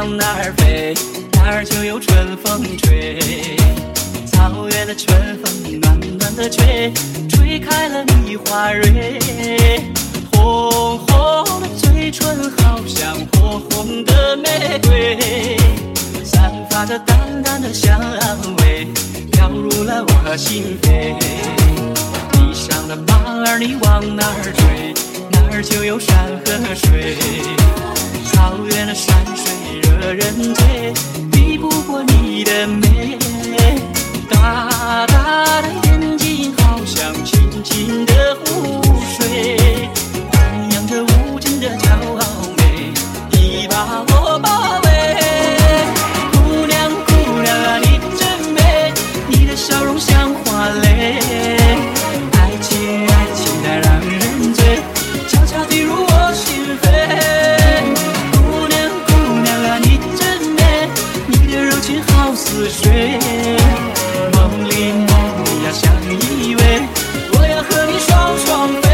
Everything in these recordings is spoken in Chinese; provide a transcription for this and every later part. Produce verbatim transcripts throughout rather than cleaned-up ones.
往哪儿飞，哪儿就有春风吹。草原的春风暖暖的吹，吹开了梨花蕊。红红的嘴唇好像火红的玫瑰，散发着淡淡的香味，飘入了我心扉。地上的马儿你往哪儿追，哪儿就有山和水。草原的山水惹人醉，比不过你的美。大大的眼睛好像清清的湖水，荡漾着无尽的骄傲美，你把我包围。姑娘姑娘啊，你真美，你的笑容像花蕾。爱情爱情太让人醉，悄悄地入我心扉。姑娘姑娘啊，你真美，你的柔情好似水。梦里梦里呀相依偎，我要和你双双飞。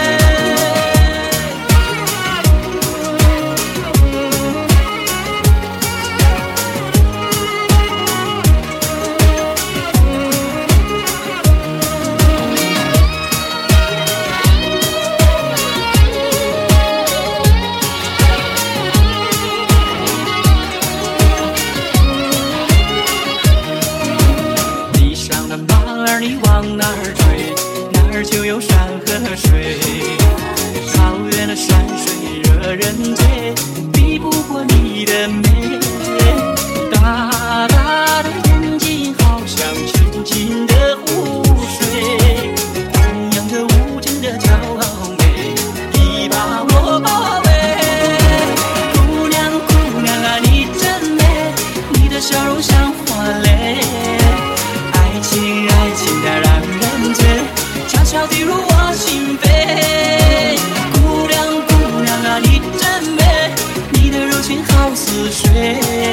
你往哪儿追，哪儿就有山和水。草原的山水惹人醉，比不过你的美。大大的眼睛好像清清的湖水，荡漾着无尽的骄傲美，你把我包围。姑娘姑娘啊，你真美，你的笑容像花蕾。爱情爱情太让人醉，悄悄地入我心扉。姑娘姑娘啊，你真美，你的柔情好似水。